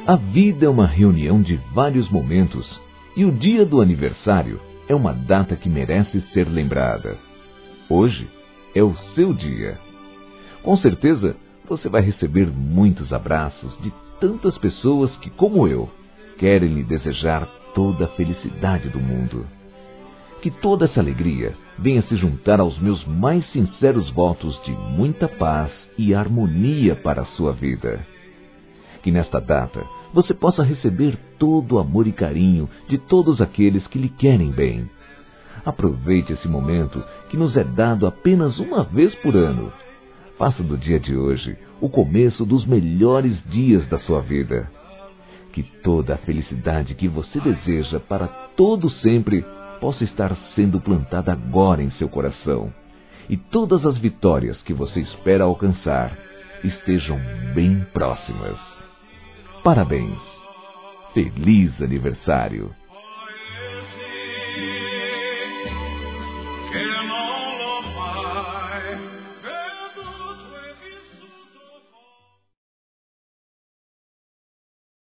A vida é uma reunião de vários momentos e o dia do aniversário é uma data que merece ser lembrada. Hoje é o seu dia. Com certeza, você vai receber muitos abraços de tantas pessoas que, como eu, querem lhe desejar toda a felicidade do mundo. Que toda essa alegria venha se juntar aos meus mais sinceros votos de muita paz e harmonia para a sua vida. Que nesta data você possa receber todo o amor e carinho de todos aqueles que lhe querem bem. Aproveite esse momento que nos é dado apenas uma vez por ano. Faça do dia de hoje o começo dos melhores dias da sua vida. Que toda a felicidade que você deseja para todo sempre possa estar sendo plantada agora em seu coração. E todas as vitórias que você espera alcançar estejam bem próximas. Parabéns! Feliz aniversário!